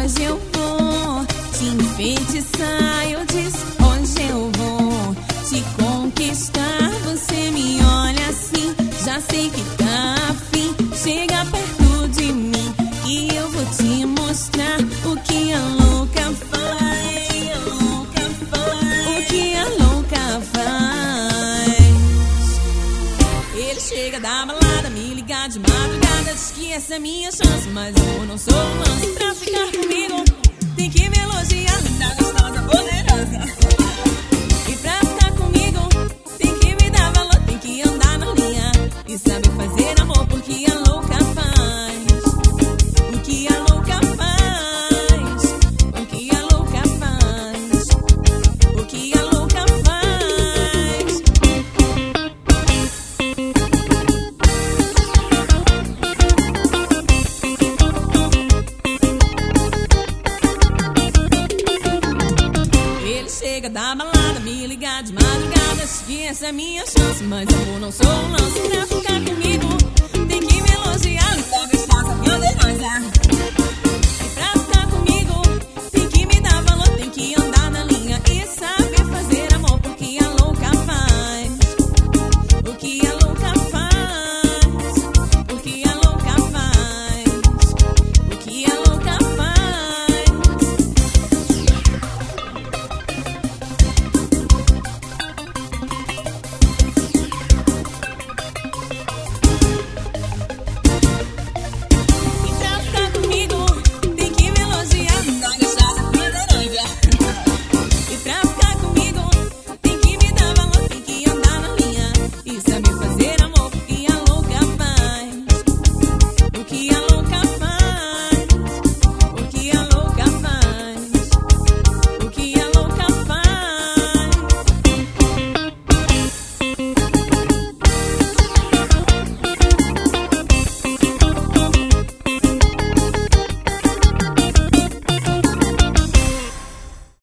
hoje eu vou te enfeitiçar. Eu disse, hoje eu vou te conquistar. Você me olha assim, já sei que tá afim. Chega perto de mim e eu vou te mostrar o que a louca faz. A louca faz. O que a louca faz. Ele chega da balada, me liga de madrugada, diz que essa é minha chance, mas eu não sou um lance. Pra ficar comigo tem que me elogiar, linda, gostosa, poderosa. E pra ficar comigo tem que me dar valor, tem que andar na linha e saber fazer amor, porque a louca faz. O que a louca faz. O que a louca faz. O que a louca faz. Ele chega da balada, me liga de madrugada, diz que essa é minha chance, mas amor, não sou um lance. Pra ficar comigo